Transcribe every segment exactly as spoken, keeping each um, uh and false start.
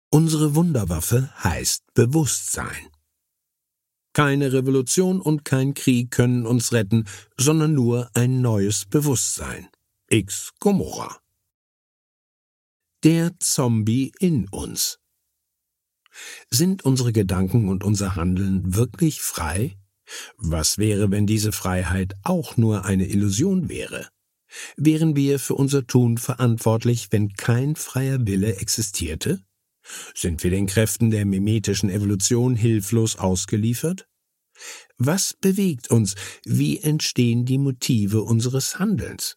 Unsere Wunderwaffe heißt Bewusstsein. Keine Revolution und kein Krieg können uns retten, sondern nur ein neues Bewusstsein. Ex Gomorrha. Der Zombie in uns. Sind unsere Gedanken und unser Handeln wirklich frei? Was wäre, wenn diese Freiheit auch nur eine Illusion wäre? Wären wir für unser Tun verantwortlich, wenn kein freier Wille existierte? Sind wir den Kräften der mimetischen Evolution hilflos ausgeliefert? Was bewegt uns? Wie entstehen die Motive unseres Handelns?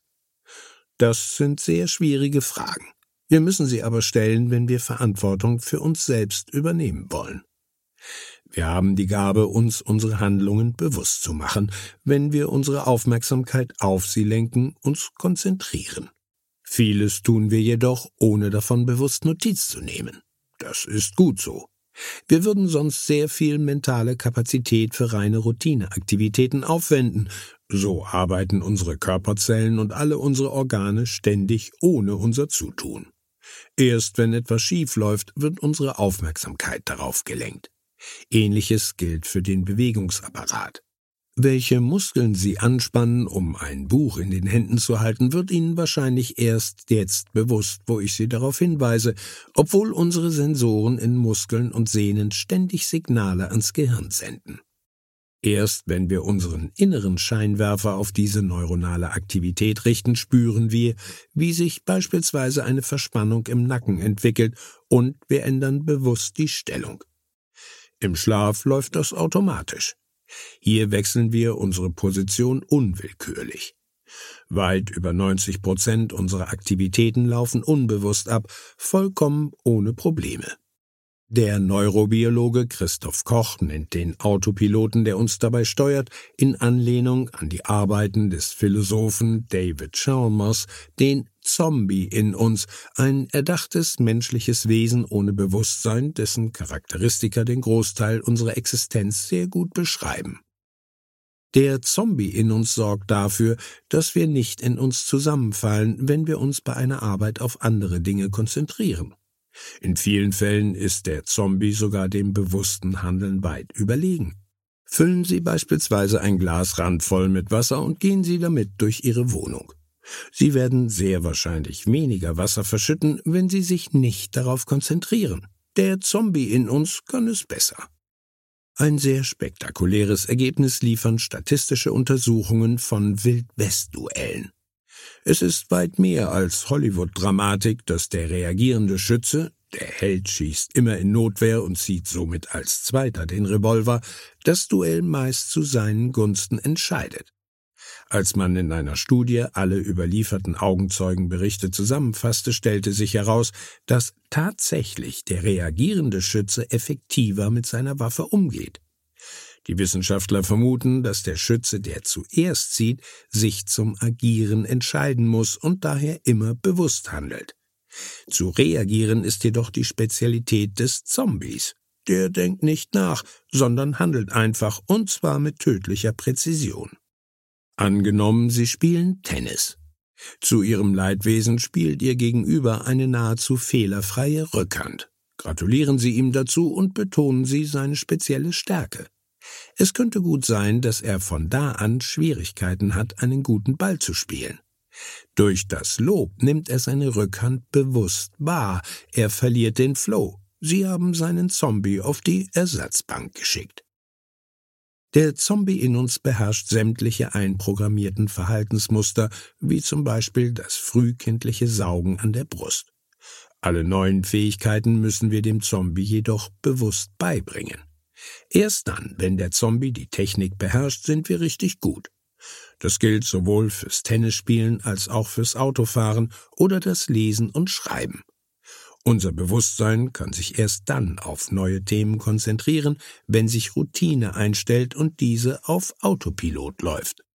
Das sind sehr schwierige Fragen. Wir müssen sie aber stellen, wenn wir Verantwortung für uns selbst übernehmen wollen. Wir haben die Gabe, uns unsere Handlungen bewusst zu machen, wenn wir unsere Aufmerksamkeit auf sie lenken, uns konzentrieren. Vieles tun wir jedoch, ohne davon bewusst Notiz zu nehmen. Das ist gut so. Wir würden sonst sehr viel mentale Kapazität für reine Routineaktivitäten aufwenden. So arbeiten unsere Körperzellen und alle unsere Organe ständig ohne unser Zutun. Erst wenn etwas schief läuft, wird unsere Aufmerksamkeit darauf gelenkt. Ähnliches gilt für den Bewegungsapparat. Welche Muskeln Sie anspannen, um ein Buch in den Händen zu halten, wird Ihnen wahrscheinlich erst jetzt bewusst, wo ich Sie darauf hinweise, obwohl unsere Sensoren in Muskeln und Sehnen ständig Signale ans Gehirn senden. Erst wenn wir unseren inneren Scheinwerfer auf diese neuronale Aktivität richten, spüren wir, wie sich beispielsweise eine Verspannung im Nacken entwickelt, und wir ändern bewusst die Stellung. Im Schlaf läuft das automatisch. Hier wechseln wir unsere Position unwillkürlich. Weit über neunzig Prozent unserer Aktivitäten laufen unbewusst ab, vollkommen ohne Probleme. Der Neurobiologe Christoph Koch nennt den Autopiloten, der uns dabei steuert, in Anlehnung an die Arbeiten des Philosophen David Chalmers, den Zombie in uns, ein erdachtes menschliches Wesen ohne Bewusstsein, dessen Charakteristika den Großteil unserer Existenz sehr gut beschreiben. Der Zombie in uns sorgt dafür, dass wir nicht in uns zusammenfallen, wenn wir uns bei einer Arbeit auf andere Dinge konzentrieren. In vielen Fällen ist der Zombie sogar dem bewussten Handeln weit überlegen. Füllen Sie beispielsweise ein Glas randvoll mit Wasser und gehen Sie damit durch Ihre Wohnung. Sie werden sehr wahrscheinlich weniger Wasser verschütten, wenn Sie sich nicht darauf konzentrieren. Der Zombie in uns kann es besser. Ein sehr spektakuläres Ergebnis liefern statistische Untersuchungen von Wild-West-Duellen. Es ist weit mehr als Hollywood-Dramatik, dass der reagierende Schütze, der Held schießt immer in Notwehr und zieht somit als Zweiter den Revolver, das Duell meist zu seinen Gunsten entscheidet. Als man in einer Studie alle überlieferten Augenzeugenberichte zusammenfasste, stellte sich heraus, dass tatsächlich der reagierende Schütze effektiver mit seiner Waffe umgeht. Die Wissenschaftler vermuten, dass der Schütze, der zuerst zieht, sich zum Agieren entscheiden muss und daher immer bewusst handelt. Zu reagieren ist jedoch die Spezialität des Zombies. Der denkt nicht nach, sondern handelt einfach, und zwar mit tödlicher Präzision. Angenommen, Sie spielen Tennis. Zu Ihrem Leidwesen spielt Ihr Gegenüber eine nahezu fehlerfreie Rückhand. Gratulieren Sie ihm dazu und betonen Sie seine spezielle Stärke. Es könnte gut sein, dass er von da an Schwierigkeiten hat, einen guten Ball zu spielen. Durch das Lob nimmt er seine Rückhand bewusst wahr, er verliert den Flow. Sie haben seinen Zombie auf die Ersatzbank geschickt. Der Zombie in uns beherrscht sämtliche einprogrammierten Verhaltensmuster, wie zum Beispiel das frühkindliche Saugen an der Brust. Alle neuen Fähigkeiten müssen wir dem Zombie jedoch bewusst beibringen. Erst dann, wenn der Zombie die Technik beherrscht, sind wir richtig gut. Das gilt sowohl fürs Tennisspielen als auch fürs Autofahren oder das Lesen und Schreiben. Unser Bewusstsein kann sich erst dann auf neue Themen konzentrieren, wenn sich Routine einstellt und diese auf Autopilot läuft.